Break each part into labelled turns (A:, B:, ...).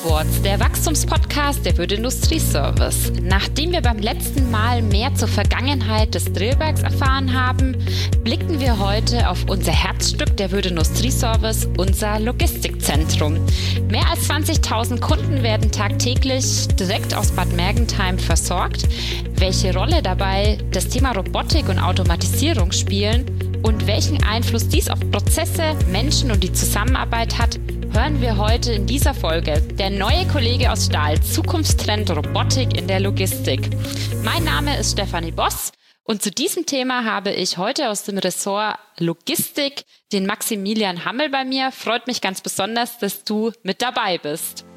A: Awards, der Wachstumspodcast der Würth Industrieservice. Nachdem wir beim letzten Mal mehr zur Vergangenheit des Drillwerks erfahren haben, blicken wir heute auf unser Herzstück der Würth Industrieservice, unser Logistikzentrum. Mehr als 20.000 Kunden werden tagtäglich direkt aus Bad Mergentheim versorgt. Welche Rolle dabei das Thema Robotik und Automatisierung spielen und welchen Einfluss dies auf Prozesse, Menschen und die Zusammenarbeit hat, hören wir heute in dieser Folge. Der neue Kollege aus Stahl, Zukunftstrend Robotik in der Logistik. Mein Name ist Stefanie Boss und zu diesem Thema habe ich heute aus dem Ressort Logistik den Maximilian Hammel bei mir. Freut mich ganz besonders, dass du mit dabei bist.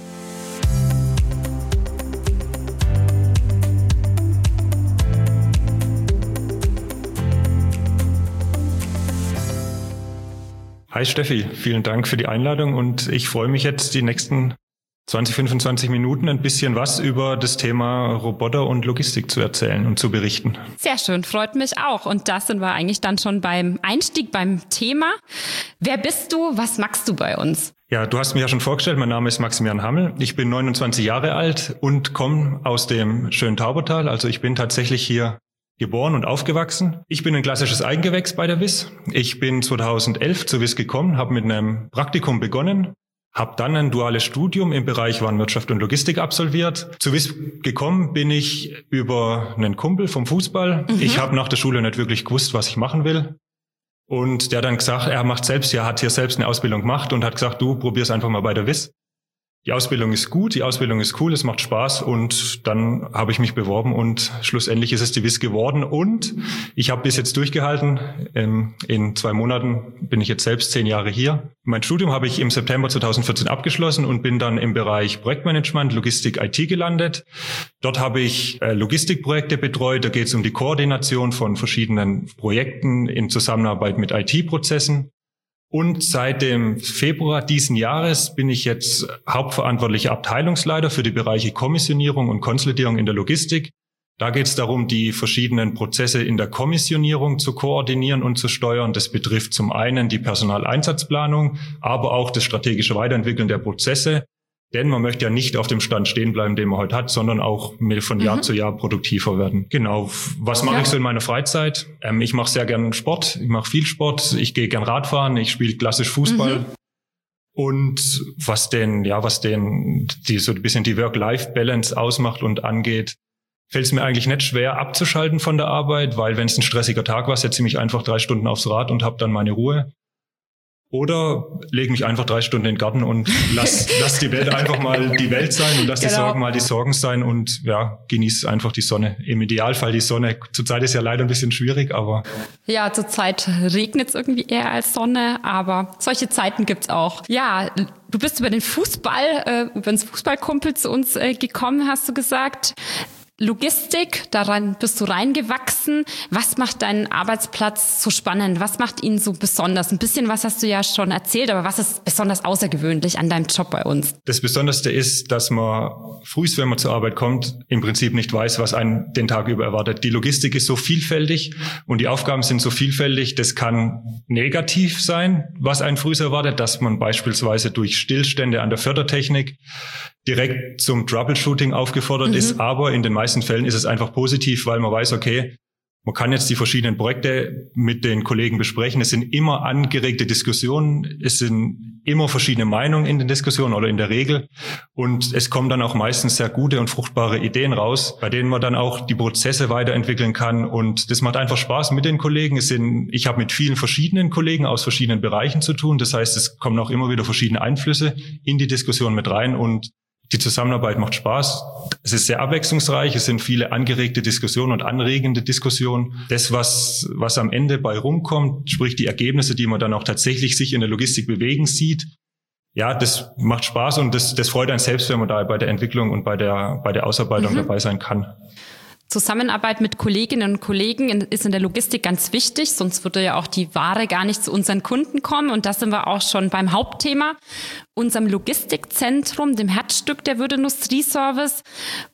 B: Hi Steffi, vielen Dank für die Einladung und ich freue mich jetzt die nächsten 20-25 Minuten ein bisschen was über das Thema Roboter und Logistik zu erzählen und zu berichten.
A: Sehr schön, freut mich auch. Und da sind wir eigentlich dann schon beim Einstieg, beim Thema. Wer bist du? Was machst du bei uns?
B: Ja, du hast mich ja schon vorgestellt, mein Name ist Maximilian Hammel. Ich bin 29 Jahre alt und komme aus dem schönen Taubertal. Also ich bin tatsächlich hier geboren und aufgewachsen. Ich bin ein klassisches Eigengewächs bei der WIS. Ich bin 2011 zur WIS gekommen, habe mit einem Praktikum begonnen, habe dann ein duales Studium im Bereich Warenwirtschaft und Logistik absolviert. Zur WIS gekommen bin ich über einen Kumpel vom Fußball. Ich habe nach der Schule nicht wirklich gewusst, was ich machen will. Und der hat dann gesagt, er hat hier selbst eine Ausbildung gemacht und hat gesagt, du probier's einfach mal bei der WIS. Die Ausbildung ist gut, die Ausbildung ist cool, es macht Spaß und dann habe ich mich beworben und schlussendlich ist es die WIS geworden und ich habe bis jetzt durchgehalten. In 2 Monaten bin ich jetzt selbst 10 Jahre hier. Mein Studium habe ich im September 2014 abgeschlossen und bin dann im Bereich Projektmanagement, Logistik, IT gelandet. Dort habe ich Logistikprojekte betreut, da geht es um die Koordination von verschiedenen Projekten in Zusammenarbeit mit IT-Prozessen. Und seit dem Februar diesen Jahres bin ich jetzt hauptverantwortlicher Abteilungsleiter für die Bereiche Kommissionierung und Konsolidierung in der Logistik. Da geht es darum, die verschiedenen Prozesse in der Kommissionierung zu koordinieren und zu steuern. Das betrifft zum einen die Personaleinsatzplanung, aber auch das strategische Weiterentwickeln der Prozesse. Denn man möchte ja nicht auf dem Stand stehen bleiben, den man heute hat, sondern auch von Jahr zu Jahr produktiver werden. Genau. Was mache ich so in meiner Freizeit? Ich mache sehr gern Sport. Ich mache viel Sport. Ich gehe gern Radfahren. Ich spiele klassisch Fußball. Und was so ein bisschen die Work-Life-Balance ausmacht und angeht, fällt es mir eigentlich nicht schwer abzuschalten von der Arbeit, weil wenn es ein stressiger Tag war, setze ich mich einfach 3 Stunden aufs Rad und habe dann meine Ruhe. Oder lege mich einfach 3 Stunden in den Garten und lass die Welt einfach mal die Welt sein und lass die Sorgen mal die Sorgen sein und ja, genieße einfach die Sonne. Im Idealfall die Sonne. Zurzeit ist ja leider ein bisschen schwierig, aber... Ja,
A: zurzeit regnet es irgendwie eher als Sonne, aber solche Zeiten gibt's auch. Ja, du bist über den Fußballkumpel zu uns gekommen, hast du gesagt. Logistik, daran bist du reingewachsen. Was macht deinen Arbeitsplatz so spannend? Was macht ihn so besonders? Ein bisschen was hast du ja schon erzählt, aber was ist besonders außergewöhnlich an deinem Job bei uns?
B: Das Besonderste ist, dass man frühst, wenn man zur Arbeit kommt, im Prinzip nicht weiß, was einen den Tag über erwartet. Die Logistik ist so vielfältig und die Aufgaben sind so vielfältig. Das kann negativ sein, was einen frühst erwartet, dass man beispielsweise durch Stillstände an der Fördertechnik direkt zum Troubleshooting aufgefordert ist. Aber in den meisten Fällen ist es einfach positiv, weil man weiß, okay, man kann jetzt die verschiedenen Projekte mit den Kollegen besprechen. Es sind immer angeregte Diskussionen. Es sind immer verschiedene Meinungen in den Diskussionen oder in der Regel. Und es kommen dann auch meistens sehr gute und fruchtbare Ideen raus, bei denen man dann auch die Prozesse weiterentwickeln kann. Und das macht einfach Spaß mit den Kollegen. Ich habe mit vielen verschiedenen Kollegen aus verschiedenen Bereichen zu tun. Das heißt, es kommen auch immer wieder verschiedene Einflüsse in die Diskussion mit rein und die Zusammenarbeit macht Spaß. Es ist sehr abwechslungsreich. Es sind viele angeregte Diskussionen und anregende Diskussionen. Das, was am Ende bei rumkommt, sprich die Ergebnisse, die man dann auch tatsächlich sich in der Logistik bewegen sieht, ja, das macht Spaß und das freut einen selbst, wenn man da bei der Entwicklung und bei der Ausarbeitung dabei sein kann.
A: Zusammenarbeit mit Kolleginnen und Kollegen ist in der Logistik ganz wichtig, sonst würde ja auch die Ware gar nicht zu unseren Kunden kommen. Und da sind wir auch schon beim Hauptthema, unserem Logistikzentrum, dem Herzstück der Würth Industrieservice.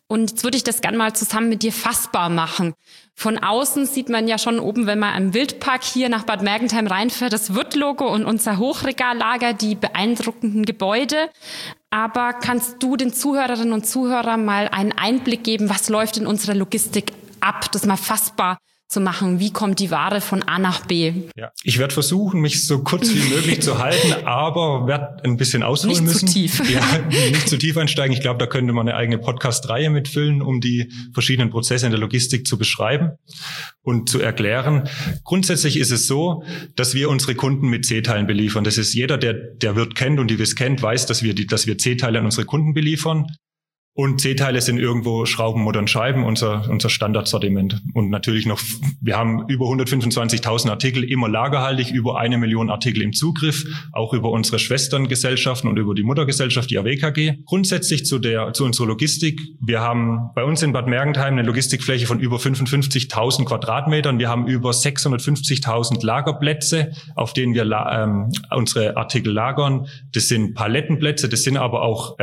A: Und jetzt würde ich das gerne mal zusammen mit dir fassbar machen. Von außen sieht man ja schon oben, wenn man am Wildpark hier nach Bad Mergentheim reinfährt, das Wirth-Logo und unser Hochregallager, die beeindruckenden Gebäude. Aber kannst du den Zuhörerinnen und Zuhörern mal einen Einblick geben, was läuft in unserer Logistik ab, das mal fassbar zu machen? Wie kommt die Ware von A nach B?
B: Ja, ich werde versuchen, mich so kurz wie möglich zu halten, aber werde ein bisschen ausholen müssen.
A: Nicht zu tief.
B: Ja, nicht zu tief einsteigen. Ich glaube, da könnte man eine eigene Podcast-Reihe mitfüllen, um die verschiedenen Prozesse in der Logistik zu beschreiben und zu erklären. Grundsätzlich ist es so, dass wir unsere Kunden mit C-Teilen beliefern. Das ist jeder, der Wirth kennt und die WIS kennt, weiß, dass wir C-Teile an unsere Kunden beliefern. Und C-Teile sind irgendwo Schrauben, Muttern, Scheiben, unser Standardsortiment. Und natürlich noch, wir haben über 125.000 Artikel immer lagerhaltig, über 1 Million Artikel im Zugriff, auch über unsere Schwesterngesellschaften und über die Muttergesellschaft, die AWKG. Grundsätzlich zu unserer Logistik. Wir haben bei uns in Bad Mergentheim eine Logistikfläche von über 55.000 Quadratmetern. Wir haben über 650.000 Lagerplätze, auf denen wir unsere Artikel lagern. Das sind Palettenplätze, das sind aber auch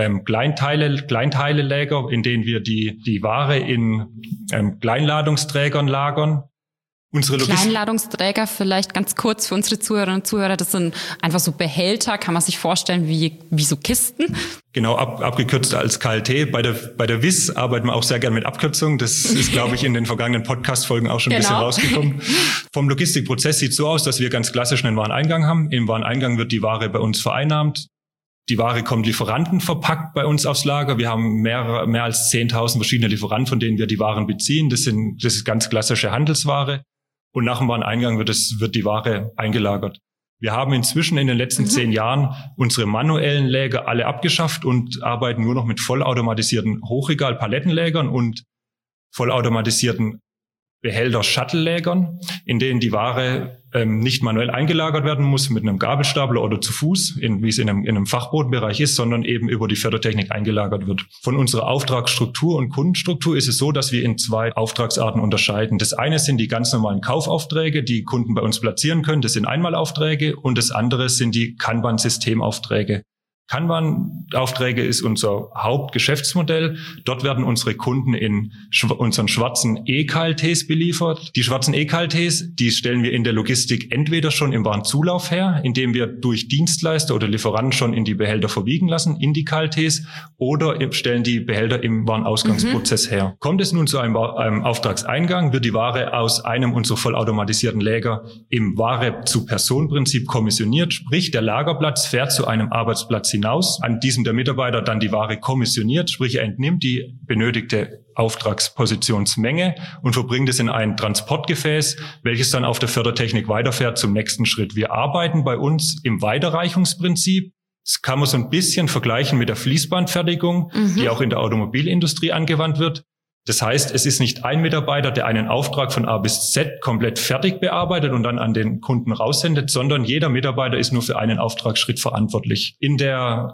B: Kleinteile Lager, in denen wir die Ware in Kleinladungsträgern lagern.
A: Kleinladungsträger vielleicht ganz kurz für unsere Zuhörerinnen und Zuhörer, das sind einfach so Behälter, kann man sich vorstellen wie so Kisten?
B: Genau, abgekürzt als KLT. Bei der WIS arbeiten wir auch sehr gern mit Abkürzungen. Das ist, glaube ich, in den vergangenen Podcast-Folgen auch schon ein bisschen rausgekommen. Vom Logistikprozess sieht es so aus, dass wir ganz klassisch einen Wareneingang haben. Im Wareneingang wird die Ware bei uns vereinnahmt. Die Ware kommt Lieferanten verpackt bei uns aufs Lager. Wir haben mehr als 10.000 verschiedene Lieferanten, von denen wir die Waren beziehen. Das ist ganz klassische Handelsware. Und nach dem Wareneingang wird die Ware eingelagert. Wir haben inzwischen in den letzten 10 Jahren unsere manuellen Läger alle abgeschafft und arbeiten nur noch mit vollautomatisierten Hochregal-Palettenlägern und vollautomatisierten Behälter-Shuttle-Lägern, in denen die Ware nicht manuell eingelagert werden muss mit einem Gabelstapler oder zu Fuß, wie es in einem Fachbodenbereich ist, sondern eben über die Fördertechnik eingelagert wird. Von unserer Auftragsstruktur und Kundenstruktur ist es so, dass wir in 2 Auftragsarten unterscheiden. Das eine sind die ganz normalen Kaufaufträge, die Kunden bei uns platzieren können. Das sind Einmalaufträge und das andere sind die Kanban-Systemaufträge. Kanban-Aufträge ist unser Hauptgeschäftsmodell. Dort werden unsere Kunden in unseren schwarzen E-KLTs beliefert. Die schwarzen E-KLTs, die stellen wir in der Logistik entweder schon im Warenzulauf her, indem wir durch Dienstleister oder Lieferanten schon in die Behälter verwiegen lassen, in die KLTs, oder stellen die Behälter im Warenausgangsprozess her. Kommt es nun zu einem Auftragseingang, wird die Ware aus einem unserer vollautomatisierten Läger im Ware-zu-Person-Prinzip kommissioniert, sprich der Lagerplatz fährt zu einem Arbeitsplatz hinaus, an diesem der Mitarbeiter dann die Ware kommissioniert, sprich er entnimmt die benötigte Auftragspositionsmenge und verbringt es in ein Transportgefäß, welches dann auf der Fördertechnik weiterfährt zum nächsten Schritt. Wir arbeiten bei uns im Weiterreichungsprinzip. Das kann man so ein bisschen vergleichen mit der Fließbandfertigung, die auch in der Automobilindustrie angewandt wird. Das heißt, es ist nicht ein Mitarbeiter, der einen Auftrag von A bis Z komplett fertig bearbeitet und dann an den Kunden raussendet, sondern jeder Mitarbeiter ist nur für einen Auftragsschritt verantwortlich. In der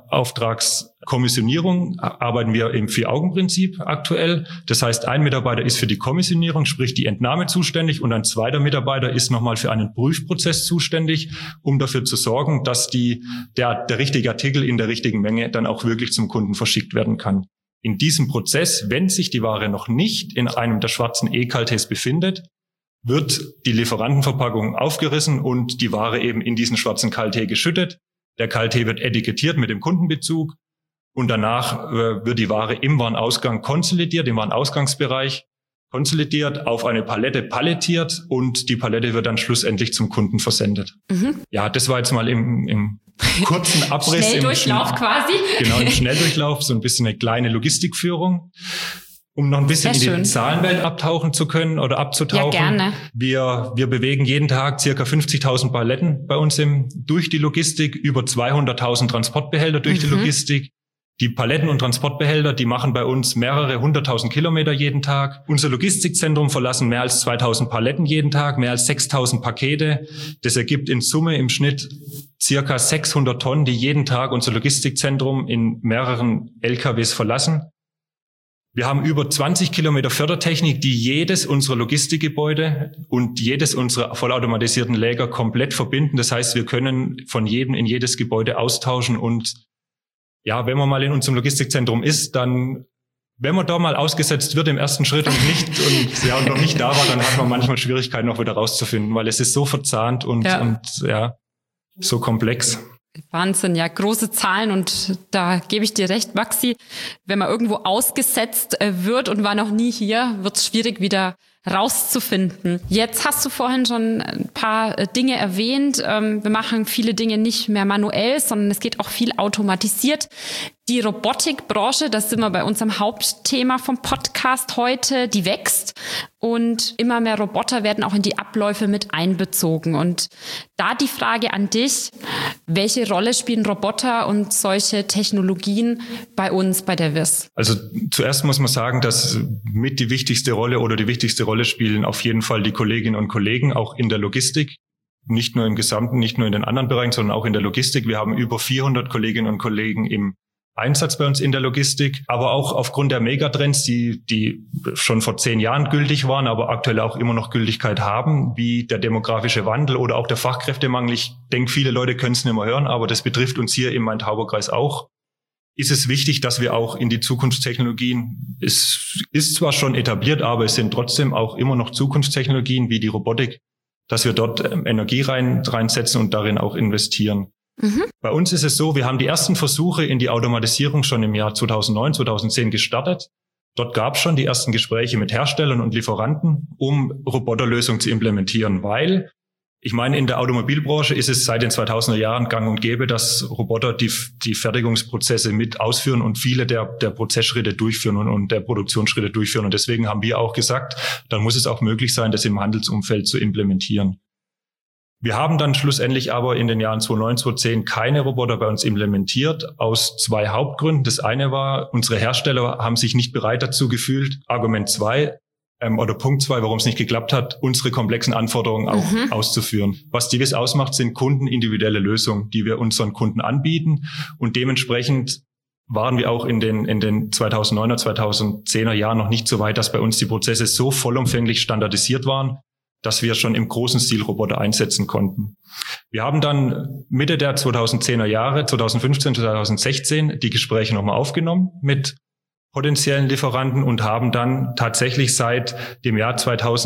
B: Auftragskommissionierung arbeiten wir im 4-Augen-Prinzip aktuell. Das heißt, ein Mitarbeiter ist für die Kommissionierung, sprich die Entnahme zuständig, und ein zweiter Mitarbeiter ist nochmal für einen Prüfprozess zuständig, um dafür zu sorgen, dass der richtige Artikel in der richtigen Menge dann auch wirklich zum Kunden verschickt werden kann. In diesem Prozess, wenn sich die Ware noch nicht in einem der schwarzen E-KLTs befindet, wird die Lieferantenverpackung aufgerissen und die Ware eben in diesen schwarzen KLT geschüttet. Der KLT wird etikettiert mit dem Kundenbezug und danach wird die Ware im Warenausgang konsolidiert, im Warenausgangsbereich konsolidiert, auf eine Palette palettiert und die Palette wird dann schlussendlich zum Kunden versendet. Ja, das war jetzt mal im kurzen Abriss.
A: Schnelldurchlauf quasi.
B: Genau, im Schnelldurchlauf, so ein bisschen eine kleine Logistikführung. Um noch ein bisschen in die Zahlenwelt abtauchen zu können oder abzutauchen.
A: Ja, gerne.
B: Wir bewegen jeden Tag circa 50.000 Paletten bei uns durch die Logistik, über 200.000 Transportbehälter durch die Logistik. Die Paletten und Transportbehälter, die machen bei uns mehrere 100.000 Kilometer jeden Tag. Unser Logistikzentrum verlassen mehr als 2.000 Paletten jeden Tag, mehr als 6.000 Pakete. Das ergibt in Summe im Schnitt circa 600 Tonnen, die jeden Tag unser Logistikzentrum in mehreren LKWs verlassen. Wir haben über 20 Kilometer Fördertechnik, die jedes unserer Logistikgebäude und jedes unserer vollautomatisierten Läger komplett verbinden. Das heißt, wir können von jedem in jedes Gebäude austauschen und ja, wenn man mal in unserem Logistikzentrum ist, dann wenn man da mal ausgesetzt wird im ersten Schritt und noch nicht da war, dann hat man manchmal Schwierigkeiten noch wieder rauszufinden, weil es ist so verzahnt und so komplex.
A: Wahnsinn, ja, große Zahlen und da gebe ich dir recht, Maxi. Wenn man irgendwo ausgesetzt wird und war noch nie hier, wird es schwierig, wieder rauszufinden. Jetzt hast du vorhin schon ein paar Dinge erwähnt. Wir machen viele Dinge nicht mehr manuell, sondern es geht auch viel automatisiert. Die Robotikbranche, das sind wir bei unserem Hauptthema vom Podcast heute, die wächst und immer mehr Roboter werden auch in die Abläufe mit einbezogen. Und da die Frage an dich, welche Rolle spielen Roboter und solche Technologien bei uns, bei der WIS?
B: Also zuerst muss man sagen, dass mit die wichtigste Rolle spielen auf jeden Fall die Kolleginnen und Kollegen, auch in der Logistik. Nicht nur im Gesamten, nicht nur in den anderen Bereichen, sondern auch in der Logistik. Wir haben über 400 Kolleginnen und Kollegen im Einsatz bei uns in der Logistik, aber auch aufgrund der Megatrends, die schon vor 10 Jahren gültig waren, aber aktuell auch immer noch Gültigkeit haben, wie der demografische Wandel oder auch der Fachkräftemangel. Ich denke, viele Leute können es nicht mehr hören, aber das betrifft uns hier im Main-Tauber-Kreis auch. Ist es wichtig, dass wir auch in die Zukunftstechnologien, es ist zwar schon etabliert, aber es sind trotzdem auch immer noch Zukunftstechnologien wie die Robotik, dass wir dort Energie reinsetzen und darin auch investieren. Bei uns ist es so, wir haben die ersten Versuche in die Automatisierung schon im Jahr 2009, 2010 gestartet. Dort gab es schon die ersten Gespräche mit Herstellern und Lieferanten, um Roboterlösungen zu implementieren, weil, ich meine, in der Automobilbranche ist es seit den 2000er Jahren gang und gäbe, dass Roboter die Fertigungsprozesse mit ausführen und viele der Prozessschritte durchführen und der Produktionsschritte durchführen. Und deswegen haben wir auch gesagt, dann muss es auch möglich sein, das im Handelsumfeld zu implementieren. Wir haben dann schlussendlich aber in den Jahren 2009, 2010 keine Roboter bei uns implementiert, aus 2 Hauptgründen. Das eine war, unsere Hersteller haben sich nicht bereit dazu gefühlt, Argument 2 oder Punkt 2, warum es nicht geklappt hat, unsere komplexen Anforderungen auch auszuführen. Was die WIS ausmacht, sind kundenindividuelle Lösungen, die wir unseren Kunden anbieten und dementsprechend waren wir auch in den 2009er, 2010er Jahren noch nicht so weit, dass bei uns die Prozesse so vollumfänglich standardisiert waren, dass wir schon im großen Stil Roboter einsetzen konnten. Wir haben dann Mitte der 2010er Jahre, 2015, 2016, die Gespräche nochmal aufgenommen mit potenziellen Lieferanten und haben dann tatsächlich seit dem Jahr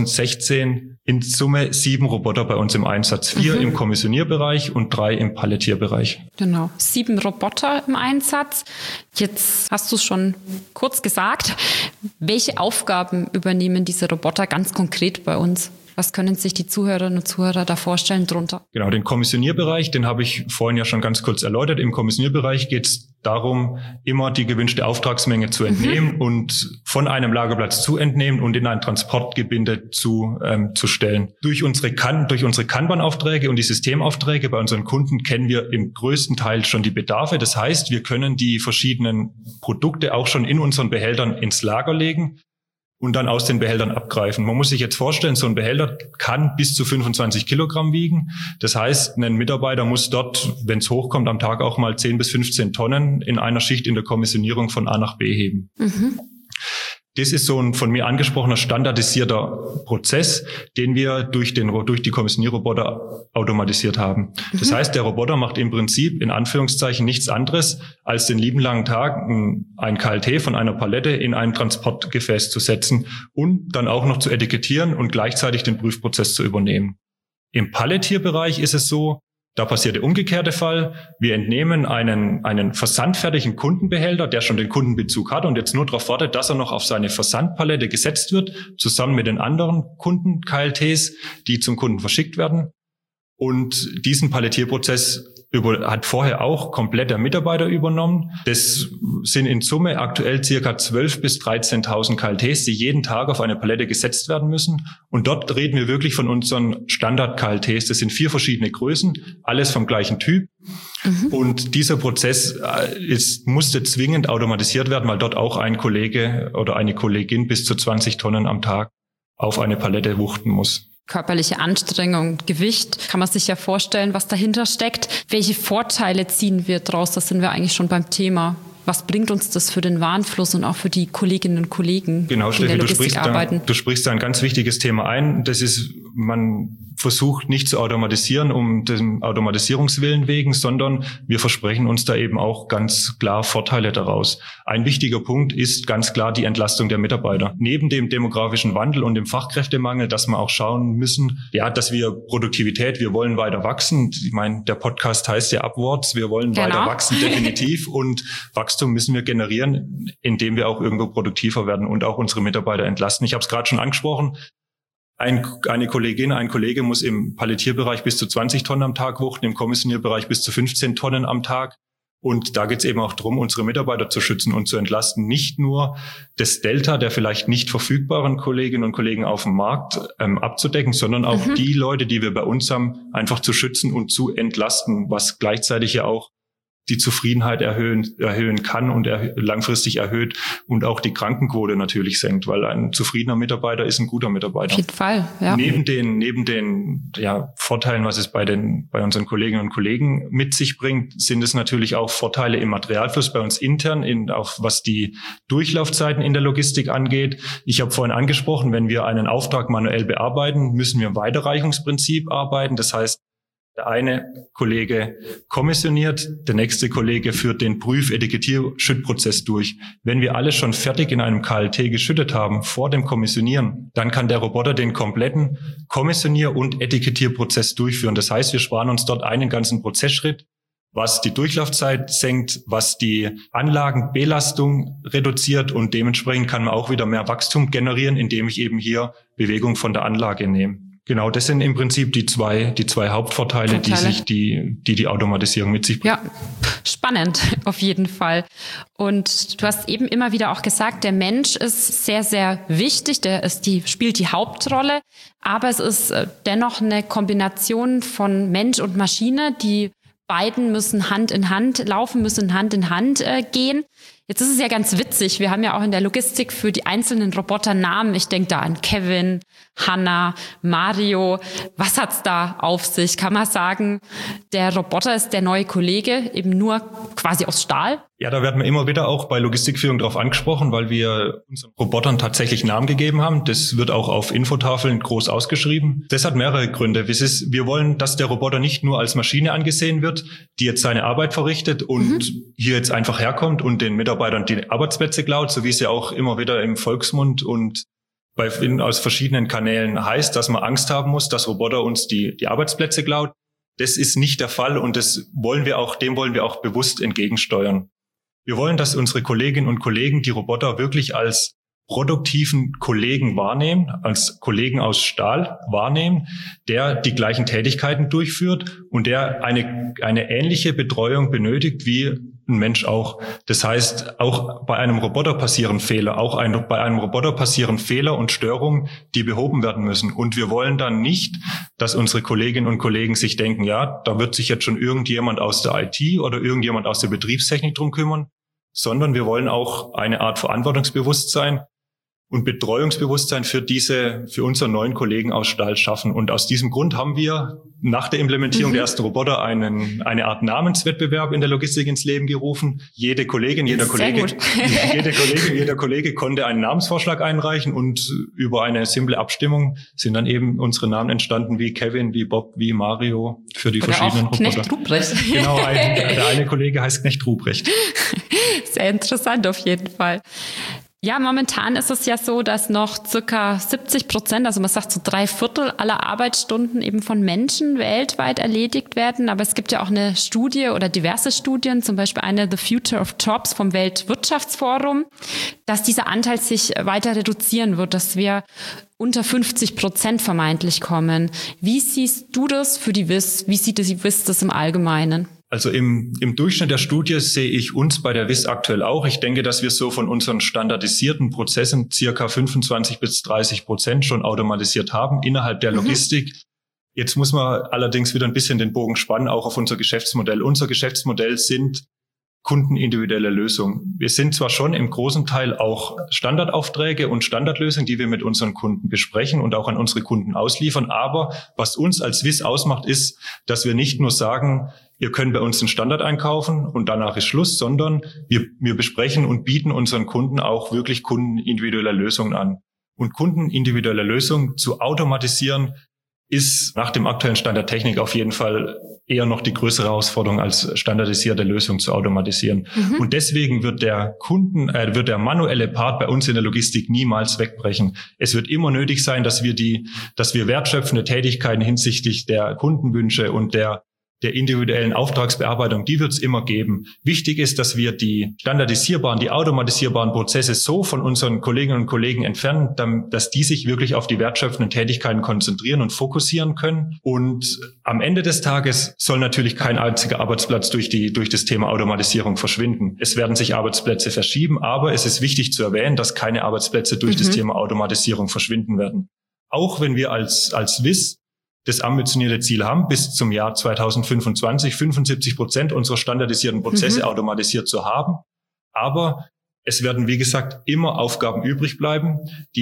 B: 2016 in Summe 7 Roboter bei uns im Einsatz. 4 im Kommissionierbereich und 3 im Palettierbereich.
A: Genau, 7 Roboter im Einsatz. Jetzt hast du es schon kurz gesagt. Welche Aufgaben übernehmen diese Roboter ganz konkret bei uns? Was können sich die Zuhörerinnen und Zuhörer da vorstellen drunter?
B: Genau, den Kommissionierbereich, den habe ich vorhin ja schon ganz kurz erläutert. Im Kommissionierbereich geht es darum, immer die gewünschte Auftragsmenge zu entnehmen und von einem Lagerplatz zu entnehmen und in ein Transportgebinde zu stellen. Durch unsere Kanban-Aufträge und die Systemaufträge bei unseren Kunden kennen wir im größten Teil schon die Bedarfe. Das heißt, wir können die verschiedenen Produkte auch schon in unseren Behältern ins Lager legen und dann aus den Behältern abgreifen. Man muss sich jetzt vorstellen, so ein Behälter kann bis zu 25 Kilogramm wiegen. Das heißt, ein Mitarbeiter muss dort, wenn es hochkommt, am Tag auch mal 10 bis 15 Tonnen in einer Schicht in der Kommissionierung von A nach B heben. Das ist so ein von mir angesprochener standardisierter Prozess, den wir durch die Kommissionierroboter automatisiert haben. Das heißt, der Roboter macht im Prinzip in Anführungszeichen nichts anderes, als den lieben langen Tag ein KLT von einer Palette in ein Transportgefäß zu setzen und dann auch noch zu etikettieren und gleichzeitig den Prüfprozess zu übernehmen. Im Palettierbereich ist es so, da passiert der umgekehrte Fall. Wir entnehmen einen versandfertigen Kundenbehälter, der schon den Kundenbezug hat und jetzt nur darauf wartet, dass er noch auf seine Versandpalette gesetzt wird, zusammen mit den anderen Kunden-KLTs, die zum Kunden verschickt werden. Und diesen Palettierprozess hat vorher auch komplett der Mitarbeiter übernommen. Das sind in Summe aktuell circa 12.000 bis 13.000 KLTs, die jeden Tag auf eine Palette gesetzt werden müssen. Und dort reden wir wirklich von unseren Standard-KLTs. Das sind 4 verschiedene Größen, alles vom gleichen Typ. Und dieser Prozess musste zwingend automatisiert werden, weil dort auch ein Kollege oder eine Kollegin bis zu 20 Tonnen am Tag auf eine Palette wuchten muss.
A: Körperliche Anstrengung, Gewicht, kann man sich ja vorstellen, was dahinter steckt. Welche Vorteile ziehen wir draus? Das sind wir eigentlich schon beim Thema. Was bringt uns das für den Warenfluss und auch für die Kolleginnen und Kollegen,
B: genau,
A: die in der Logistik arbeiten?
B: Du sprichst da ein ganz wichtiges Thema ein. Das ist man versucht nicht zu automatisieren um den Automatisierungswillen wegen, sondern wir versprechen uns da eben auch ganz klar Vorteile daraus. Ein wichtiger Punkt ist ganz klar die Entlastung der Mitarbeiter. Neben dem demografischen Wandel und dem Fachkräftemangel, dass wir auch schauen müssen, dass wir Produktivität, wir wollen weiter wachsen. Ich meine, der Podcast heißt ja Upwards, wir wollen weiter wachsen, definitiv. Und Wachstum müssen wir generieren, indem wir auch irgendwo produktiver werden und auch unsere Mitarbeiter entlasten. Ich habe es gerade schon angesprochen. Eine Kollegin, ein Kollege muss im Pallettierbereich bis zu 20 Tonnen am Tag wuchten, im Kommissionierbereich bis zu 15 Tonnen am Tag. Und da geht es eben auch darum, unsere Mitarbeiter zu schützen und zu entlasten. Nicht nur das Delta der vielleicht nicht verfügbaren Kolleginnen und Kollegen auf dem Markt abzudecken, sondern auch die Leute, die wir bei uns haben, einfach zu schützen und zu entlasten, was gleichzeitig ja auch die Zufriedenheit erhöhen kann und langfristig erhöht und auch die Krankenquote natürlich senkt, weil ein zufriedener Mitarbeiter ist ein guter Mitarbeiter.
A: Auf jeden Fall, ja.
B: Neben den Vorteilen, was es bei unseren Kolleginnen und Kollegen mit sich bringt, sind es natürlich auch Vorteile im Materialfluss bei uns intern, auch was die Durchlaufzeiten in der Logistik angeht. Ich habe vorhin angesprochen, wenn wir einen Auftrag manuell bearbeiten, müssen wir im Weiterreichungsprinzip arbeiten. Das heißt, der eine Kollege kommissioniert, der nächste Kollege führt den Prüf-Etikettierschüttprozess durch. Wenn wir alles schon fertig in einem KLT geschüttet haben vor dem Kommissionieren, dann kann der Roboter den kompletten Kommissionier- und Etikettierprozess durchführen. Das heißt, wir sparen uns dort einen ganzen Prozessschritt, was die Durchlaufzeit senkt, was die Anlagenbelastung reduziert und dementsprechend kann man auch wieder mehr Wachstum generieren, indem ich eben hier Bewegung von der Anlage nehme. Genau, das sind im Prinzip die zwei Hauptvorteile, die Automatisierung mit sich bringt. Ja,
A: spannend auf jeden Fall. Und du hast eben immer wieder auch gesagt, der Mensch ist sehr, sehr wichtig, spielt die Hauptrolle, aber es ist dennoch eine Kombination von Mensch und Maschine, die beiden müssen Hand in Hand laufen, müssen Hand in Hand gehen. Jetzt ist es ja ganz witzig, wir haben ja auch in der Logistik für die einzelnen Roboter Namen. Ich denke da an Kevin, Hanna, Mario. Was hat's da auf sich? Kann man sagen, der Roboter ist der neue Kollege, eben nur quasi aus Stahl?
B: Ja, da werden wir immer wieder auch bei Logistikführung drauf angesprochen, weil wir unseren Robotern tatsächlich Namen gegeben haben. Das wird auch auf Infotafeln groß ausgeschrieben. Das hat mehrere Gründe. Wir wollen, dass der Roboter nicht nur als Maschine angesehen wird, die jetzt seine Arbeit verrichtet und hier jetzt einfach herkommt und den Mitarbeitern die Arbeitsplätze klaut, so wie es ja auch immer wieder im Volksmund und aus verschiedenen Kanälen heißt, dass man Angst haben muss, dass Roboter uns die Arbeitsplätze klaut. Das ist nicht der Fall und dem wollen wir auch bewusst entgegensteuern. Wir wollen, dass unsere Kolleginnen und Kollegen die Roboter wirklich als produktiven Kollegen wahrnehmen, als Kollegen aus Stahl wahrnehmen, der die gleichen Tätigkeiten durchführt und der eine ähnliche Betreuung benötigt wie ein Mensch auch. Das heißt, auch bei einem Roboter passieren Fehler, bei einem Roboter passieren Fehler und Störungen, die behoben werden müssen. Und wir wollen dann nicht, dass unsere Kolleginnen und Kollegen sich denken, ja, da wird sich jetzt schon irgendjemand aus der IT oder irgendjemand aus der Betriebstechnik drum kümmern, sondern wir wollen auch eine Art Verantwortungsbewusstsein und Betreuungsbewusstsein für unsere neuen Kollegen aus Stahl schaffen. Und aus diesem Grund haben wir nach der Implementierung der ersten Roboter eine Art Namenswettbewerb in der Logistik ins Leben gerufen. Jeder Kollege konnte einen Namensvorschlag einreichen und über eine simple Abstimmung sind dann eben unsere Namen entstanden wie Kevin, wie Bob, wie Mario für die verschiedenen Roboter.
A: Knecht Ruprecht.
B: Genau, der eine Kollege heißt Knecht Ruprecht.
A: Sehr interessant auf jeden Fall. Ja, momentan ist es ja so, dass noch circa 70%, also man sagt so 3/4 aller Arbeitsstunden eben von Menschen weltweit erledigt werden. Aber es gibt ja auch eine Studie oder diverse Studien, zum Beispiel eine The Future of Jobs vom Weltwirtschaftsforum, dass dieser Anteil sich weiter reduzieren wird, dass wir unter 50% vermeintlich kommen. Wie siehst du das für die WIS? Wie sieht die WIS das im Allgemeinen?
B: Also im Durchschnitt der Studie sehe ich uns bei der WIS aktuell auch. Ich denke, dass wir so von unseren standardisierten Prozessen circa 25-30% schon automatisiert haben innerhalb der Logistik. Jetzt muss man allerdings wieder ein bisschen den Bogen spannen, auch auf unser Geschäftsmodell. Unser Geschäftsmodell sind kundenindividuelle Lösungen. Wir sind zwar schon im großen Teil auch Standardaufträge und Standardlösungen, die wir mit unseren Kunden besprechen und auch an unsere Kunden ausliefern, aber was uns als WIS ausmacht, ist, dass wir nicht nur sagen, ihr könnt bei uns den Standard einkaufen und danach ist Schluss, sondern wir besprechen und bieten unseren Kunden auch wirklich kundenindividuelle Lösungen an. Und kundenindividuelle Lösungen zu automatisieren, ist nach dem aktuellen Stand der Technik auf jeden Fall eher noch die größere Herausforderung, als standardisierte Lösungen zu automatisieren. Und deswegen wird der manuelle Part bei uns in der Logistik niemals wegbrechen. Es wird immer nötig sein, dass wir wertschöpfende Tätigkeiten hinsichtlich der Kundenwünsche und der individuellen Auftragsbearbeitung, die wird es immer geben. Wichtig ist, dass wir die automatisierbaren Prozesse so von unseren Kolleginnen und Kollegen entfernen, dass die sich wirklich auf die wertschöpfenden Tätigkeiten konzentrieren und fokussieren können. Und am Ende des Tages soll natürlich kein einziger Arbeitsplatz durch das Thema Automatisierung verschwinden. Es werden sich Arbeitsplätze verschieben, aber es ist wichtig zu erwähnen, dass keine Arbeitsplätze durch das Thema Automatisierung verschwinden werden. Auch wenn wir als WIS das ambitionierte Ziel haben, bis zum Jahr 2025 75% unserer standardisierten Prozesse automatisiert zu haben. Aber es werden, wie gesagt, immer Aufgaben übrig bleiben,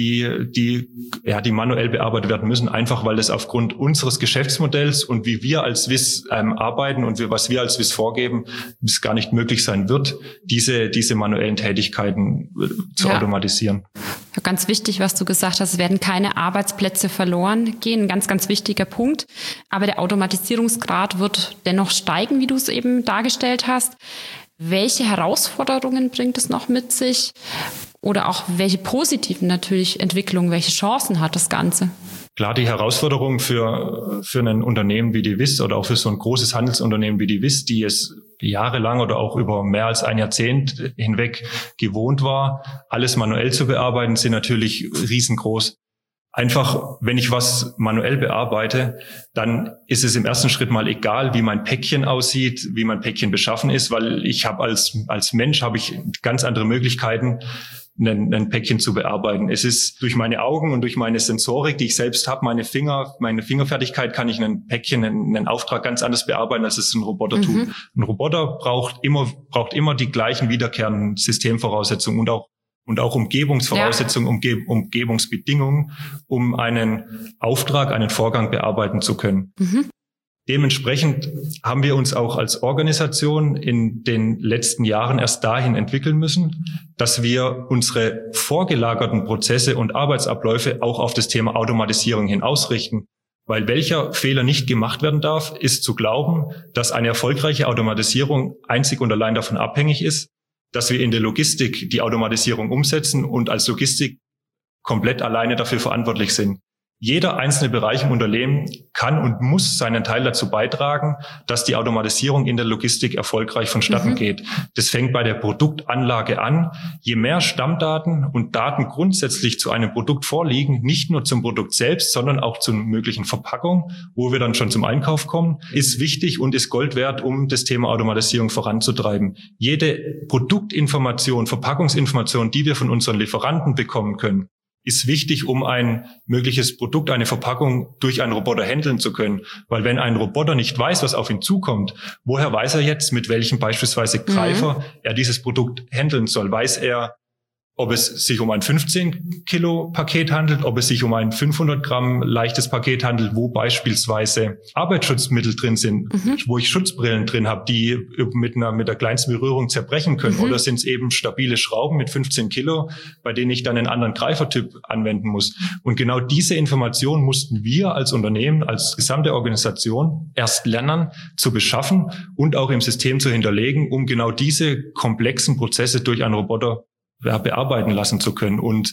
B: die manuell bearbeitet werden müssen, einfach weil es aufgrund unseres Geschäftsmodells und wie wir als WIS arbeiten und was wir als WIS vorgeben, es gar nicht möglich sein wird, diese manuellen Tätigkeiten zu automatisieren.
A: Ja, ganz wichtig, was du gesagt hast, es werden keine Arbeitsplätze verloren gehen, ein ganz, ganz wichtiger Punkt. Aber der Automatisierungsgrad wird dennoch steigen, wie du es eben dargestellt hast. Welche Herausforderungen bringt es noch mit sich? Oder auch welche positiven natürlich Entwicklungen, welche Chancen hat das Ganze?
B: Klar, die Herausforderung für ein Unternehmen wie die WIS oder auch für so ein großes Handelsunternehmen wie die WIS, die es jahrelang oder auch über mehr als ein Jahrzehnt hinweg gewohnt war, alles manuell zu bearbeiten, sind natürlich riesengroß. Einfach, wenn ich was manuell bearbeite, dann ist es im ersten Schritt mal egal, wie mein Päckchen aussieht, wie mein Päckchen beschaffen ist, weil ich habe als Mensch habe ich ganz andere Möglichkeiten, ein Päckchen zu bearbeiten. Es ist durch meine Augen und durch meine Sensorik, die ich selbst habe, meine Fingerfertigkeit, kann ich ein Päckchen, einen Auftrag ganz anders bearbeiten, als es ein Roboter tut. Ein Roboter braucht immer die gleichen wiederkehrenden Systemvoraussetzungen und auch Umgebungsvoraussetzungen, Umgebungsbedingungen, um einen Auftrag, einen Vorgang bearbeiten zu können. Dementsprechend haben wir uns auch als Organisation in den letzten Jahren erst dahin entwickeln müssen, dass wir unsere vorgelagerten Prozesse und Arbeitsabläufe auch auf das Thema Automatisierung hin ausrichten. Weil welcher Fehler nicht gemacht werden darf, ist zu glauben, dass eine erfolgreiche Automatisierung einzig und allein davon abhängig ist, dass wir in der Logistik die Automatisierung umsetzen und als Logistik komplett alleine dafür verantwortlich sind. Jeder einzelne Bereich im Unternehmen kann und muss seinen Teil dazu beitragen, dass die Automatisierung in der Logistik erfolgreich vonstatten geht. Das fängt bei der Produktanlage an. Je mehr Stammdaten und Daten grundsätzlich zu einem Produkt vorliegen, nicht nur zum Produkt selbst, sondern auch zur möglichen Verpackung, wo wir dann schon zum Einkauf kommen, ist wichtig und ist Gold wert, um das Thema Automatisierung voranzutreiben. Jede Produktinformation, Verpackungsinformation, die wir von unseren Lieferanten bekommen können, ist wichtig, um ein mögliches Produkt, eine Verpackung durch einen Roboter handeln zu können. Weil wenn ein Roboter nicht weiß, was auf ihn zukommt, woher weiß er jetzt, mit welchem beispielsweise Greifer er dieses Produkt handeln soll? Weiß er, ob es sich um ein 15 Kilo Paket handelt, ob es sich um ein 500 Gramm leichtes Paket handelt, wo beispielsweise Arbeitsschutzmittel drin sind, wo ich Schutzbrillen drin habe, die mit der kleinsten Berührung zerbrechen können. Oder sind es eben stabile Schrauben mit 15 Kilo, bei denen ich dann einen anderen Greifertyp anwenden muss. Und genau diese Information mussten wir als Unternehmen, als gesamte Organisation erst lernen zu beschaffen und auch im System zu hinterlegen, um genau diese komplexen Prozesse durch einen Roboter bearbeiten lassen zu können. Und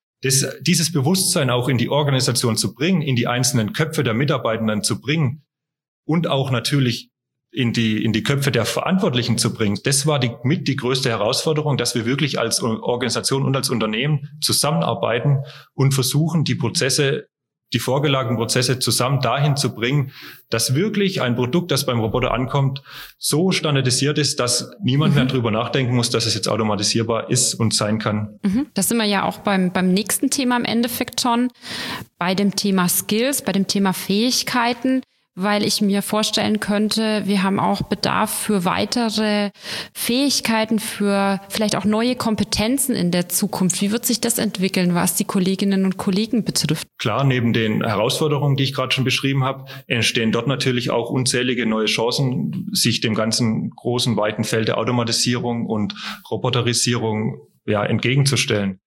B: dieses Bewusstsein auch in die Organisation zu bringen, in die einzelnen Köpfe der Mitarbeitenden zu bringen und auch natürlich in die Köpfe der Verantwortlichen zu bringen, das war die größte Herausforderung, dass wir wirklich als Organisation und als Unternehmen zusammenarbeiten und versuchen, die vorgelagerten Prozesse zusammen dahin zu bringen, dass wirklich ein Produkt, das beim Roboter ankommt, so standardisiert ist, dass niemand mehr drüber nachdenken muss, dass es jetzt automatisierbar ist und sein kann.
A: Das sind wir ja auch beim nächsten Thema im Endeffekt schon, bei dem Thema Skills, bei dem Thema Fähigkeiten, weil ich mir vorstellen könnte, wir haben auch Bedarf für weitere Fähigkeiten, für vielleicht auch neue Kompetenzen in der Zukunft. Wie wird sich das entwickeln, was die Kolleginnen und Kollegen betrifft?
B: Klar, neben den Herausforderungen, die ich gerade schon beschrieben habe, entstehen dort natürlich auch unzählige neue Chancen, sich dem ganzen großen, weiten Feld der Automatisierung und Roboterisierung entgegenzustellen.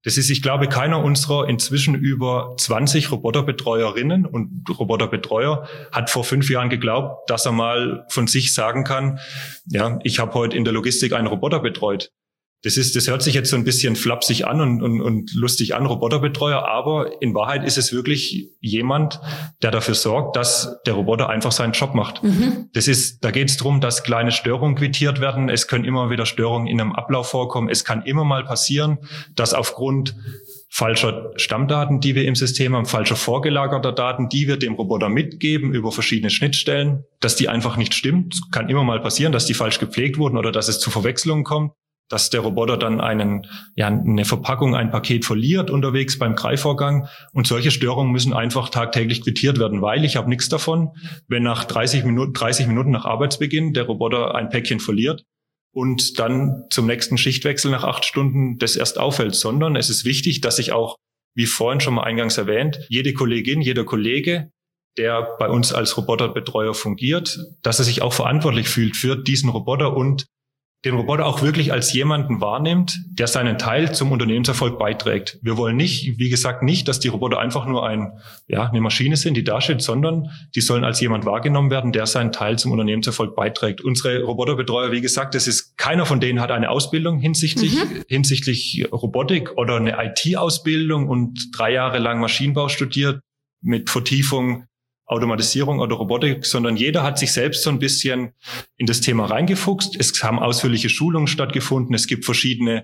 B: Ich glaube, keiner unserer inzwischen über 20 Roboterbetreuerinnen und Roboterbetreuer hat vor 5 Jahren geglaubt, dass er mal von sich sagen kann, ja, ich habe heute in der Logistik einen Roboter betreut. Das hört sich jetzt so ein bisschen flapsig an und lustig an, Roboterbetreuer, aber in Wahrheit ist es wirklich jemand, der dafür sorgt, dass der Roboter einfach seinen Job macht. Da geht es darum, dass kleine Störungen quittiert werden. Es können immer wieder Störungen in einem Ablauf vorkommen. Es kann immer mal passieren, dass aufgrund falscher Stammdaten, die wir im System haben, falscher vorgelagerter Daten, die wir dem Roboter mitgeben über verschiedene Schnittstellen, dass die einfach nicht stimmen. Es kann immer mal passieren, dass die falsch gepflegt wurden oder dass es zu Verwechslungen kommt, dass der Roboter dann eine Verpackung, ein Paket verliert unterwegs beim Greifvorgang. Und solche Störungen müssen einfach tagtäglich quittiert werden, weil ich habe nichts davon, wenn nach 30 Minuten nach Arbeitsbeginn der Roboter ein Päckchen verliert und dann zum nächsten Schichtwechsel nach 8 Stunden das erst auffällt, sondern es ist wichtig, dass ich auch, wie vorhin schon mal eingangs erwähnt, jede Kollegin, jeder Kollege, der bei uns als Roboterbetreuer fungiert, dass er sich auch verantwortlich fühlt für diesen Roboter und den Roboter auch wirklich als jemanden wahrnimmt, der seinen Teil zum Unternehmenserfolg beiträgt. Wir wollen wie gesagt, nicht, dass die Roboter einfach nur eine Maschine sind, die da steht, sondern die sollen als jemand wahrgenommen werden, der seinen Teil zum Unternehmenserfolg beiträgt. Unsere Roboterbetreuer, wie gesagt, keiner von denen hat eine Ausbildung hinsichtlich Robotik oder eine IT-Ausbildung und 3 Jahre lang Maschinenbau studiert mit Vertiefung Automatisierung oder Robotik, sondern jeder hat sich selbst so ein bisschen in das Thema reingefuchst. Es haben ausführliche Schulungen stattgefunden. Es gibt verschiedene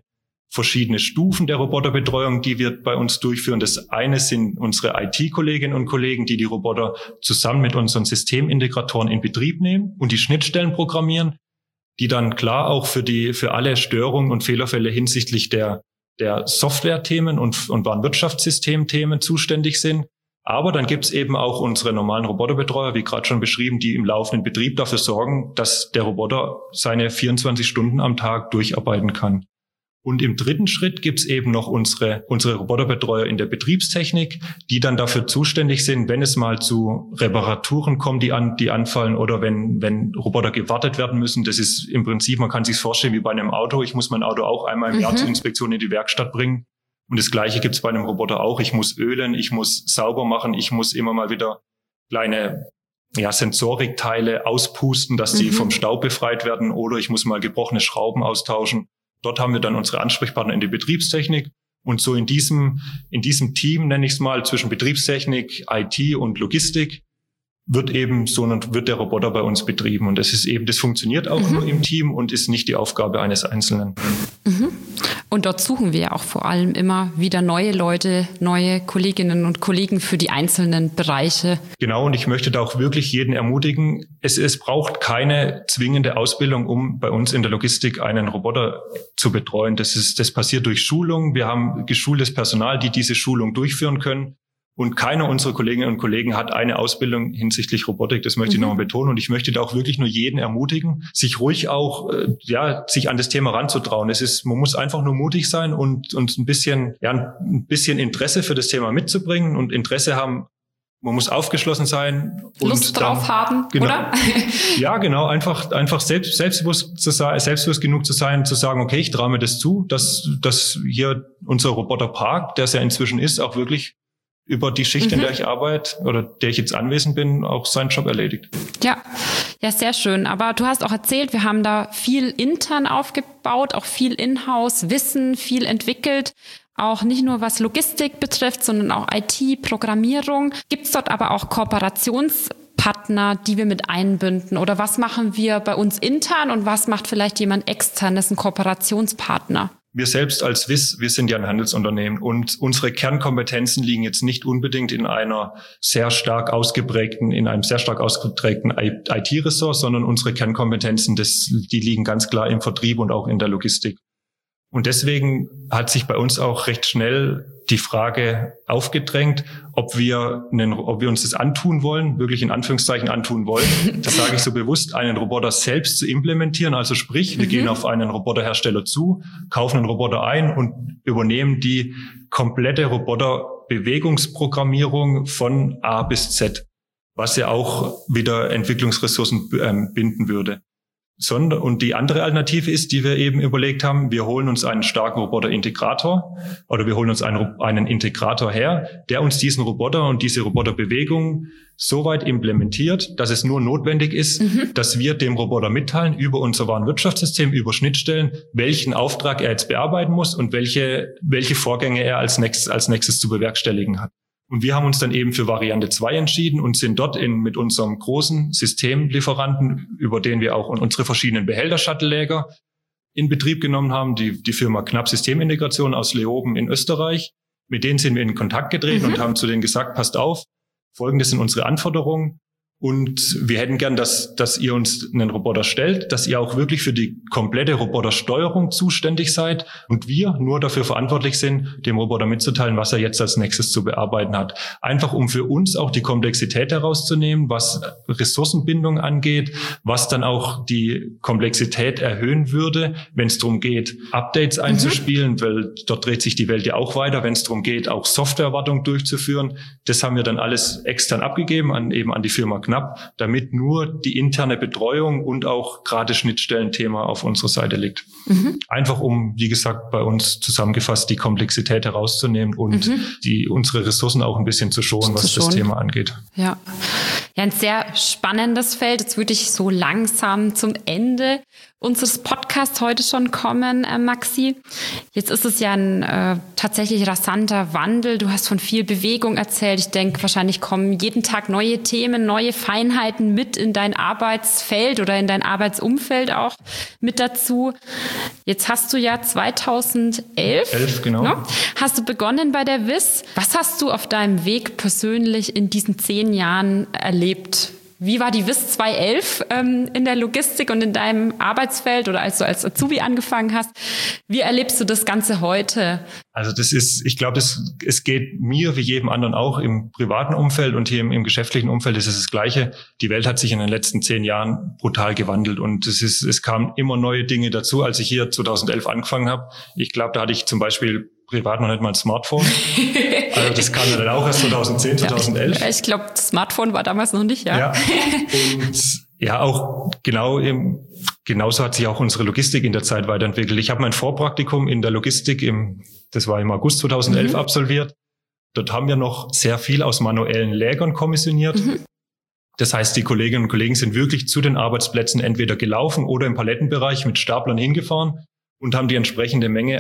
B: Stufen der Roboterbetreuung, die wir bei uns durchführen. Das eine sind unsere IT-Kolleginnen und Kollegen, die Roboter zusammen mit unseren Systemintegratoren in Betrieb nehmen und die Schnittstellen programmieren, die dann klar auch für alle Störungen und Fehlerfälle hinsichtlich der Software-Themen und Warenwirtschaftssystem-Themen zuständig sind. Aber dann gibt's eben auch unsere normalen Roboterbetreuer, wie gerade schon beschrieben, die im laufenden Betrieb dafür sorgen, dass der Roboter seine 24 Stunden am Tag durcharbeiten kann. Und im dritten Schritt gibt's eben noch unsere Roboterbetreuer in der Betriebstechnik, die dann dafür zuständig sind, wenn es mal zu Reparaturen kommt, die anfallen oder wenn Roboter gewartet werden müssen. Das ist im Prinzip, man kann sich's vorstellen wie bei einem Auto. Ich muss mein Auto auch einmal im Jahr zur Inspektion in die Werkstatt bringen. Und das Gleiche gibt's bei einem Roboter auch. Ich muss ölen, ich muss sauber machen, ich muss immer mal wieder kleine Sensorikteile auspusten, dass die vom Staub befreit werden, oder ich muss mal gebrochene Schrauben austauschen. Dort haben wir dann unsere Ansprechpartner in der Betriebstechnik. Und so in diesem Team, nenne ich es mal, zwischen Betriebstechnik, IT und Logistik, wird der Roboter bei uns betrieben. Und das funktioniert auch nur im Team und ist nicht die Aufgabe eines Einzelnen.
A: Und dort suchen wir ja auch vor allem immer wieder neue Leute, neue Kolleginnen und Kollegen für die einzelnen Bereiche.
B: Genau, und ich möchte da auch wirklich jeden ermutigen, es braucht keine zwingende Ausbildung, um bei uns in der Logistik einen Roboter zu betreuen. Das passiert durch Schulung. Wir haben geschultes Personal, die diese Schulung durchführen können. Und keiner unserer Kolleginnen und Kollegen hat eine Ausbildung hinsichtlich Robotik. Das möchte ich nochmal betonen. Und ich möchte da auch wirklich nur jeden ermutigen, sich ruhig auch, sich an das Thema ranzutrauen. Man muss einfach nur mutig sein und ein bisschen Interesse für das Thema mitzubringen und Interesse haben. Man muss aufgeschlossen sein. Und
A: Lust drauf haben,
B: genau,
A: oder?
B: Ja, genau. Einfach selbstbewusst genug zu sein, zu sagen, okay, ich traue mir das zu, dass hier unser Roboterpark, der es ja inzwischen ist, auch wirklich über die Schicht, in der ich arbeite oder der ich jetzt anwesend bin, auch seinen Job erledigt.
A: Ja, sehr schön. Aber du hast auch erzählt, wir haben da viel intern aufgebaut, auch viel in-house Wissen, viel entwickelt. Auch nicht nur was Logistik betrifft, sondern auch IT, Programmierung. Gibt es dort aber auch Kooperationspartner, die wir mit einbinden? Oder was machen wir bei uns intern und was macht vielleicht jemand externes, ein Kooperationspartner?
B: Wir selbst als WIS, wir sind ja ein Handelsunternehmen und unsere Kernkompetenzen liegen jetzt nicht unbedingt in einem sehr stark ausgeprägten IT-Ressort, sondern unsere Kernkompetenzen, die liegen ganz klar im Vertrieb und auch in der Logistik. Und deswegen hat sich bei uns auch recht schnell die Frage aufgedrängt, ob wir uns das antun wollen, wirklich in Anführungszeichen antun wollen. Das sage ich so bewusst, einen Roboter selbst zu implementieren. Also sprich, wir gehen auf einen Roboterhersteller zu, kaufen einen Roboter ein und übernehmen die komplette Roboterbewegungsprogrammierung von A bis Z, was ja auch wieder Entwicklungsressourcen binden würde. Und die andere Alternative ist, die wir eben überlegt haben, wir holen uns einen starken Roboter-Integrator oder wir holen uns einen Integrator her, der uns diesen Roboter und diese Roboterbewegung so weit implementiert, dass es nur notwendig ist, dass wir dem Roboter mitteilen über unser Warenwirtschaftssystem, über Schnittstellen, welchen Auftrag er jetzt bearbeiten muss und welche Vorgänge er als nächstes zu bewerkstelligen hat. Und wir haben uns dann eben für Variante 2 entschieden und sind dort mit unserem großen Systemlieferanten, über den wir auch unsere verschiedenen Behälter-Shuttle-Läger in Betrieb genommen haben, die Firma Knapp Systemintegration aus Leoben in Österreich. Mit denen sind wir in Kontakt getreten und haben zu denen gesagt, passt auf, Folgendes sind unsere Anforderungen. Und wir hätten gern, dass ihr uns einen Roboter stellt, dass ihr auch wirklich für die komplette Robotersteuerung zuständig seid und wir nur dafür verantwortlich sind, dem Roboter mitzuteilen, was er jetzt als nächstes zu bearbeiten hat. Einfach um für uns auch die Komplexität herauszunehmen, was Ressourcenbindung angeht, was dann auch die Komplexität erhöhen würde, wenn es darum geht, Updates einzuspielen, weil dort dreht sich die Welt ja auch weiter, wenn es darum geht, auch Softwarewartung durchzuführen. Das haben wir dann alles extern abgegeben an die Firma Knapp, damit nur die interne Betreuung und auch gerade Schnittstellenthema auf unserer Seite liegt. Einfach um, wie gesagt, bei uns zusammengefasst die Komplexität herauszunehmen und unsere Ressourcen auch ein bisschen zu schonen, was das Thema angeht.
A: Ja, ein sehr spannendes Feld. Jetzt würde ich so langsam zum Ende unseres Podcasts heute schon kommen, Maxi. Jetzt ist es ja ein tatsächlich rasanter Wandel. Du hast von viel Bewegung erzählt. Ich denke, wahrscheinlich kommen jeden Tag neue Themen, neue Feinheiten mit in dein Arbeitsfeld oder in dein Arbeitsumfeld auch mit dazu. Jetzt hast du ja 2011,
B: genau.
A: Hast du begonnen bei der WIS. Was hast du auf deinem Weg persönlich in diesen 10 Jahren erlebt? Wie war die WIS 2011 in der Logistik und in deinem Arbeitsfeld oder als du als Azubi angefangen hast? Wie erlebst du das Ganze heute?
B: Also ich glaube, es geht mir wie jedem anderen auch im privaten Umfeld und hier im geschäftlichen Umfeld ist es das Gleiche. Die Welt hat sich in den letzten 10 Jahren brutal gewandelt und es kamen immer neue Dinge dazu. Als ich hier 2011 angefangen habe, ich glaube, da hatte ich zum Beispiel privat noch nicht mal ein Smartphone. Also das kam dann auch erst 2010, 2011.
A: Ja, ich glaube, das Smartphone war damals noch nicht, ja.
B: Ja. Und ja, auch genauso hat sich auch unsere Logistik in der Zeit weiterentwickelt. Ich habe mein Vorpraktikum in der Logistik das war im August 2011 absolviert. Dort haben wir noch sehr viel aus manuellen Lägern kommissioniert. Das heißt, die Kolleginnen und Kollegen sind wirklich zu den Arbeitsplätzen entweder gelaufen oder im Palettenbereich mit Staplern hingefahren und haben die entsprechende Menge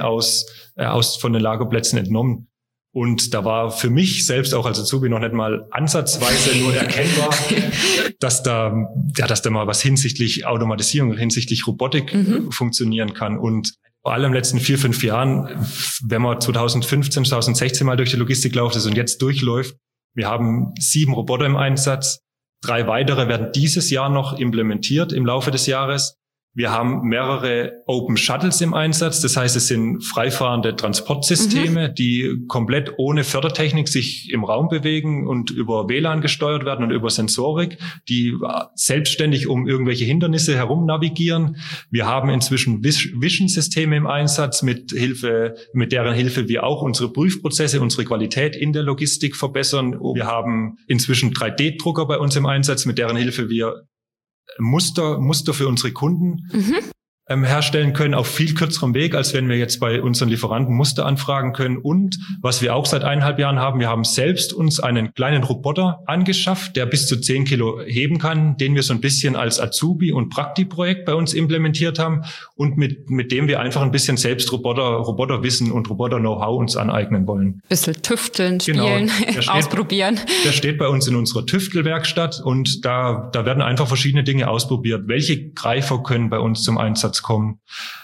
B: von den Lagerplätzen entnommen. Und da war für mich selbst auch als Azubi noch nicht mal ansatzweise nur erkennbar, dass da mal was hinsichtlich Automatisierung, hinsichtlich Robotik funktionieren kann. Und vor allem in den letzten 4-5 Jahren, wenn man 2015, 2016 mal durch die Logistik läuft und jetzt durchläuft, wir haben 7 Roboter im Einsatz, 3 weitere werden dieses Jahr noch implementiert im Laufe des Jahres. Wir haben mehrere Open Shuttles im Einsatz. Das heißt, es sind freifahrende Transportsysteme, die komplett ohne Fördertechnik sich im Raum bewegen und über WLAN gesteuert werden und über Sensorik, die selbstständig um irgendwelche Hindernisse herum navigieren. Wir haben inzwischen Vision-Systeme im Einsatz, mit deren Hilfe wir auch unsere Prüfprozesse, unsere Qualität in der Logistik verbessern. Wir haben inzwischen 3D-Drucker bei uns im Einsatz, mit deren Hilfe wir Muster für unsere Kunden herstellen können auf viel kürzerem Weg, als wenn wir jetzt bei unseren Lieferanten Muster anfragen können. Und was wir auch seit 1,5 Jahren haben, wir haben selbst uns einen kleinen Roboter angeschafft, der bis zu 10 Kilo heben kann, den wir so ein bisschen als Azubi- und Prakti-Projekt bei uns implementiert haben und mit dem wir einfach ein bisschen selbst Roboterwissen und Roboter-Know-how uns aneignen wollen.
A: Bisschen tüfteln, spielen, ausprobieren.
B: Der steht bei uns in unserer Tüftelwerkstatt und da werden einfach verschiedene Dinge ausprobiert. Welche Greifer können bei uns zum Einsatz kommen?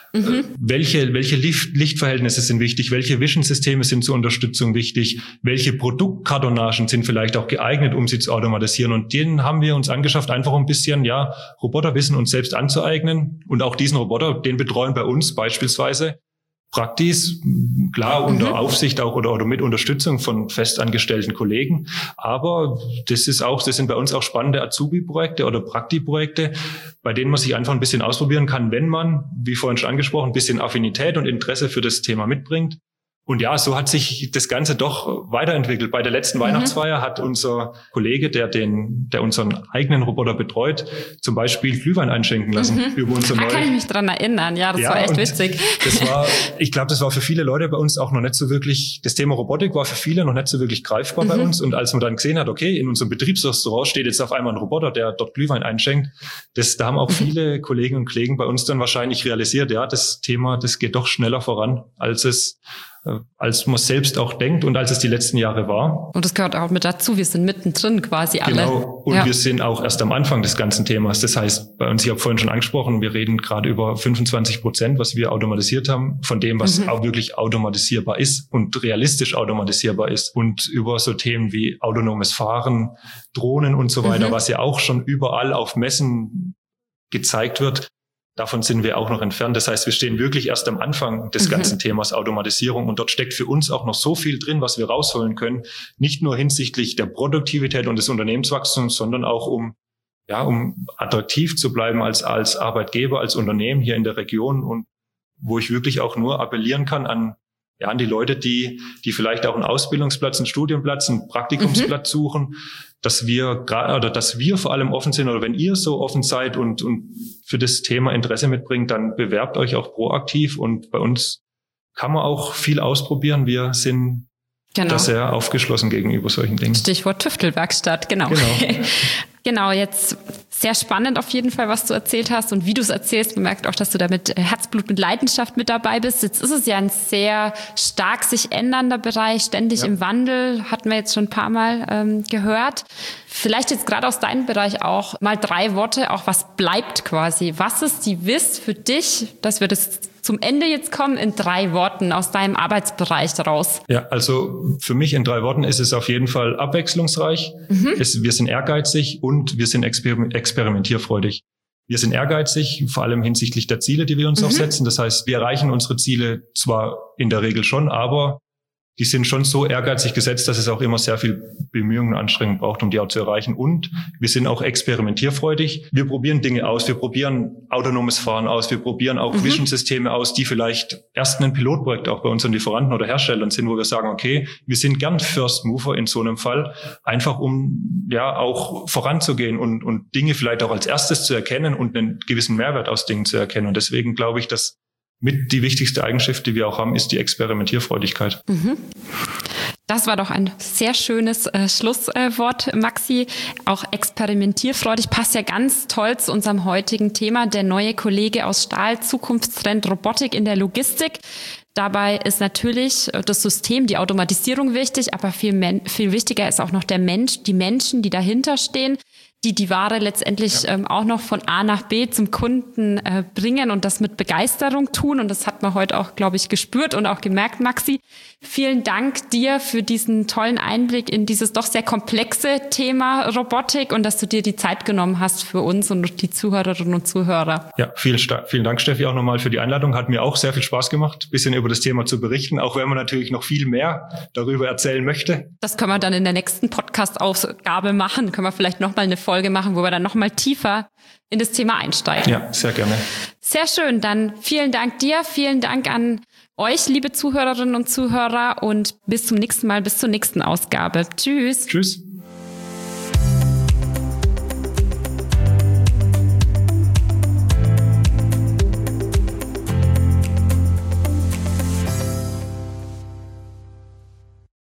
B: Welche Lichtverhältnisse sind wichtig? Welche Vision-Systeme sind zur Unterstützung wichtig? Welche Produktkartonagen sind vielleicht auch geeignet, um sie zu automatisieren? Und den haben wir uns angeschafft, einfach ein bisschen, Roboterwissen uns selbst anzueignen. Und auch diesen Roboter, den betreuen bei uns beispielsweise Praktis, klar, unter Aufsicht auch oder mit Unterstützung von festangestellten Kollegen. Aber das sind bei uns auch spannende Azubi-Projekte oder Prakti-Projekte, bei denen man sich einfach ein bisschen ausprobieren kann, wenn man, wie vorhin schon angesprochen, ein bisschen Affinität und Interesse für das Thema mitbringt. Und ja, so hat sich das Ganze doch weiterentwickelt. Bei der letzten Weihnachtsfeier hat unser Kollege, der unseren eigenen Roboter betreut, zum Beispiel Glühwein einschenken lassen über unser neues.
A: Da kann ich mich dran erinnern. Ja, das war echt witzig.
B: Ich glaube, das war für viele Leute bei uns auch noch nicht so wirklich, das Thema Robotik war für viele noch nicht so wirklich greifbar bei uns. Und als man dann gesehen hat, okay, in unserem Betriebsrestaurant steht jetzt auf einmal ein Roboter, der dort Glühwein einschenkt, da haben auch viele Kolleginnen und Kollegen bei uns dann wahrscheinlich realisiert, ja, das Thema, das geht doch schneller voran, als man selbst auch denkt und als es die letzten Jahre war.
A: Und das gehört auch mit dazu. Wir sind mittendrin quasi alle.
B: Genau. Und wir sind auch erst am Anfang des ganzen Themas. Das heißt, bei uns, ich habe vorhin schon angesprochen, wir reden gerade über 25%, was wir automatisiert haben, von dem, was auch wirklich automatisierbar ist und realistisch automatisierbar ist. Und über so Themen wie autonomes Fahren, Drohnen und so weiter, was ja auch schon überall auf Messen gezeigt wird. Davon sind wir auch noch entfernt. Das heißt, wir stehen wirklich erst am Anfang des ganzen Themas Automatisierung und dort steckt für uns auch noch so viel drin, was wir rausholen können. Nicht nur hinsichtlich der Produktivität und des Unternehmenswachstums, sondern auch um attraktiv zu bleiben als Arbeitgeber, als Unternehmen hier in der Region und wo ich wirklich auch nur appellieren kann an die Leute, die vielleicht auch einen Ausbildungsplatz, einen Studienplatz, einen Praktikumsplatz suchen, dass wir vor allem offen sind oder wenn ihr so offen seid und für das Thema Interesse mitbringt, dann bewerbt euch auch proaktiv und bei uns kann man auch viel ausprobieren. Wir sind da sehr aufgeschlossen gegenüber solchen Dingen.
A: Stichwort Tüftelwerkstatt, genau. Genau, jetzt sehr spannend auf jeden Fall, was du erzählt hast und wie du es erzählst. Man merkt auch, dass du da mit Herzblut, mit Leidenschaft mit dabei bist. Jetzt ist es ja ein sehr stark sich ändernder Bereich, ständig im Wandel, hatten wir jetzt schon ein paar Mal gehört. Vielleicht jetzt gerade aus deinem Bereich auch mal 3 Worte, auch was bleibt quasi. Was ist die Wiss für dich, dass wir das zum Ende jetzt kommen, in 3 Worten aus deinem Arbeitsbereich raus?
B: Ja, also für mich in 3 Worten ist es auf jeden Fall abwechslungsreich. Wir sind ehrgeizig und wir sind experimentierfreudig. Wir sind ehrgeizig, vor allem hinsichtlich der Ziele, die wir uns auch setzen. Das heißt, wir erreichen unsere Ziele zwar in der Regel schon, aber die sind schon so ehrgeizig gesetzt, dass es auch immer sehr viel Bemühungen und Anstrengung braucht, um die auch zu erreichen. Und wir sind auch experimentierfreudig. Wir probieren Dinge aus. Wir probieren autonomes Fahren aus. Wir probieren auch Vision-Systeme aus, die vielleicht erst ein Pilotprojekt auch bei unseren Lieferanten oder Herstellern sind, wo wir sagen, okay, wir sind gern First Mover in so einem Fall, einfach um auch voranzugehen und Dinge vielleicht auch als erstes zu erkennen und einen gewissen Mehrwert aus Dingen zu erkennen. Und deswegen glaube ich, dass mit die wichtigste Eigenschaft, die wir auch haben, ist die Experimentierfreudigkeit.
A: Das war doch ein sehr schönes Schlusswort, Maxi. Auch experimentierfreudig passt ja ganz toll zu unserem heutigen Thema. Der neue Kollege aus Stahl, Zukunftstrend Robotik in der Logistik. Dabei ist natürlich das System, die Automatisierung wichtig, aber viel wichtiger ist auch noch der Mensch, die Menschen, die dahinter stehen, die Ware letztendlich auch noch von A nach B zum Kunden bringen und das mit Begeisterung tun. Und das hat man heute auch, glaube ich, gespürt und auch gemerkt, Maxi. Vielen Dank dir für diesen tollen Einblick in dieses doch sehr komplexe Thema Robotik und dass du dir die Zeit genommen hast für uns und die Zuhörerinnen und Zuhörer.
B: Ja, vielen Dank, Steffi, auch nochmal für die Einladung. Hat mir auch sehr viel Spaß gemacht, ein bisschen über das Thema zu berichten, auch wenn man natürlich noch viel mehr darüber erzählen möchte.
A: Das können wir dann in der nächsten Podcast-Ausgabe machen. Können wir vielleicht nochmal eine Folge machen, wo wir dann nochmal tiefer in das Thema einsteigen.
B: Ja, sehr gerne.
A: Sehr schön. Dann vielen Dank dir, vielen Dank an euch, liebe Zuhörerinnen und Zuhörer und bis zum nächsten Mal, bis zur nächsten Ausgabe. Tschüss.
B: Tschüss.